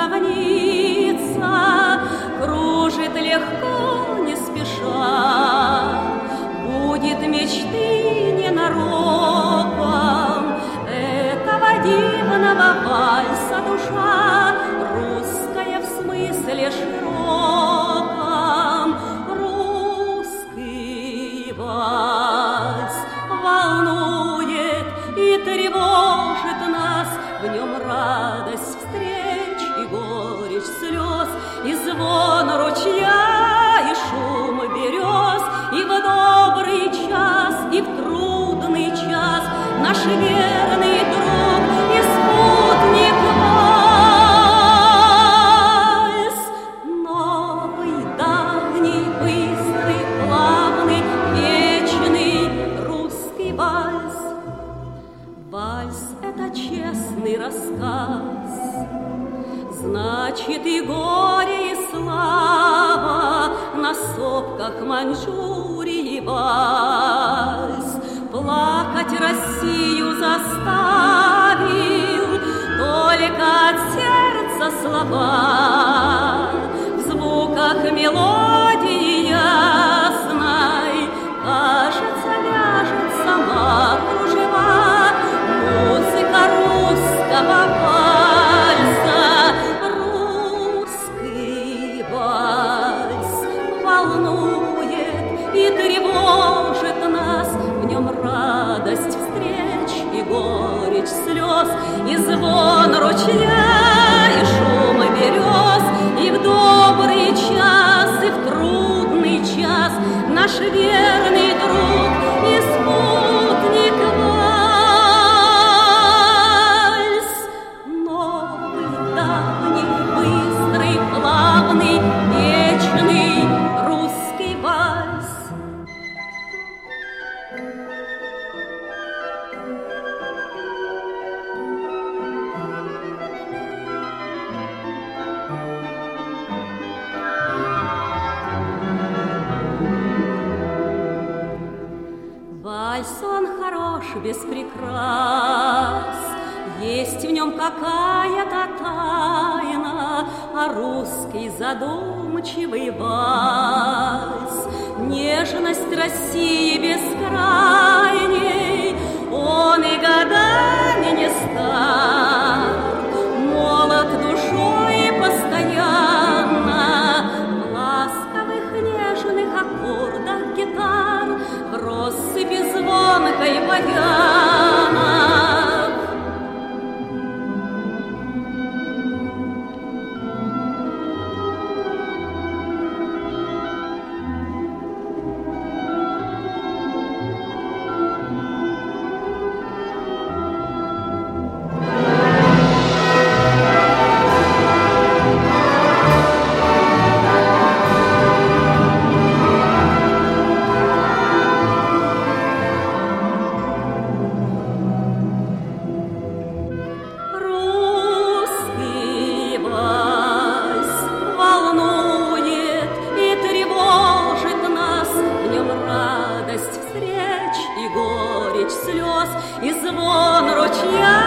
сравнится, кружит легко, не спеша, будет мечты ненароком этого дивного вальса душа, русская в смысле широком, русский вальс волнует и тревожит нас, в нем радость встреч и горечь слез, и звон ручья, и шум берез, и в добрый час, и в трудный час наш верный друг и спутник вальс. Новый, давний, быстрый, плавный, вечный русский вальс. Вальс — это честный рассказ, значит и горе, и слава на сопках Маньчжурии вальс. Плакать Россию заставил только от сердца слова, в звуках мелодии ясной, кажется, ляжет сама кружева музыка русского вальса. Русский вальс волнует и тревожит нас, в нем радость встреч и горечь слез, и звон ручья, и шум берез, и в добрый час, и в трудный час наш верный друг и спутник вальс. Новый, давний, быстрый, плавный, вечный русский вальс. Вальс он хорош без прикрас, есть в нем какая-то тайна, а русский задумчивый вальс, нежность России бескрайней, он и годами не стар, молод душой постоянно, в ласковых нежных аккордах гитар, в россыпи звонкой баяна. Слез и звон ручья.